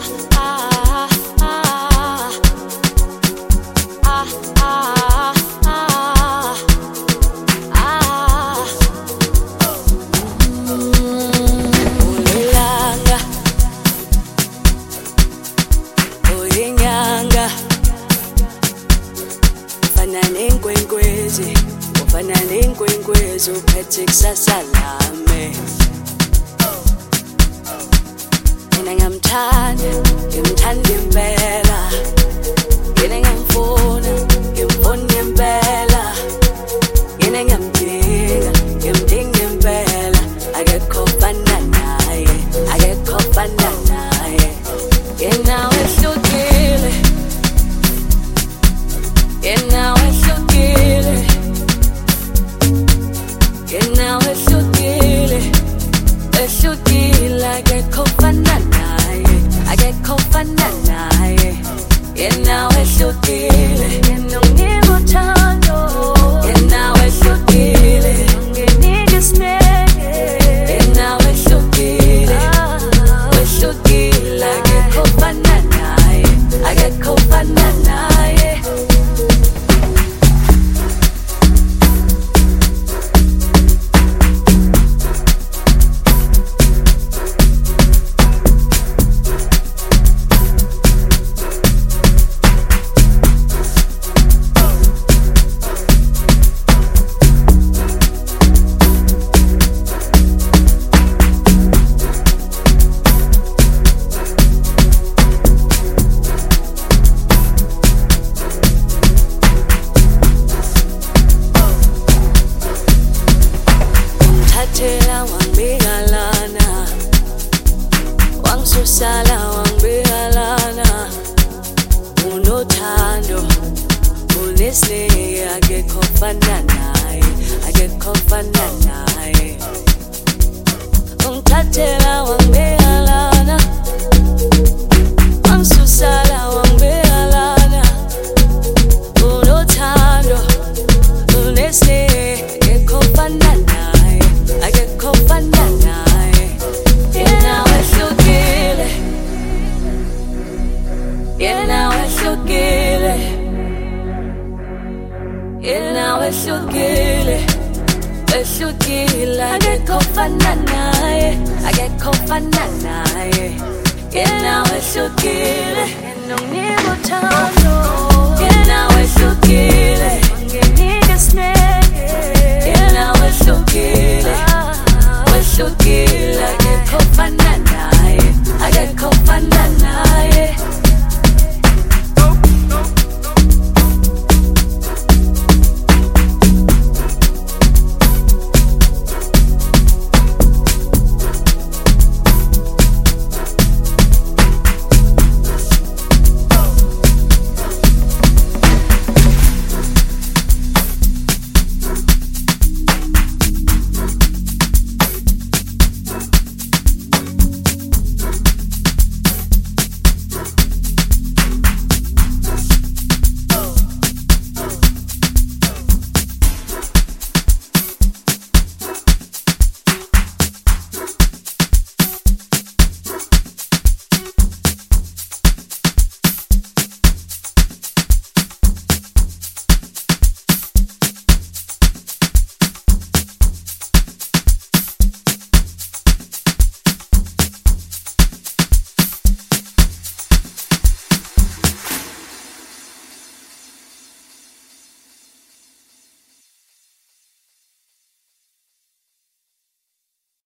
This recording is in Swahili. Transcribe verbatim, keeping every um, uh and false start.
Uphethe kusasa lami. Mina ngamthanda, ngimthanda impela. Mina ngamfuna, ngimfuna impela. Mina ngamdinga, ngimdinga impela. Akekho ofana naye, akekho ofana naye. Yena wehlukile, yena wehlukile. Yena wehlukile, wehlukile, akekho ofana naye, akekho ofana naye. Yena wehlukile, yena unginika uthando. Yena wehlukile, unginika isineke. Yena wehlukile, wehlukile, akekho ofana naye, akekho ofana naye. Tela wangbigalana, wangsusala wangbigalana. Unothando, unesineke, akekho ofana naye, akekho ofana naye. Ungithathela wangbigalana, wangsusala wangbigalana. Unothando, unesineke, akekho ofana naye, akekho ofana naye. Yena wehlukile, yena wehlukile. Yena wehlukile, wehlukile, akekho ofana naye, akekho ofana naye. Yena wehlukile, yena unginika uthando.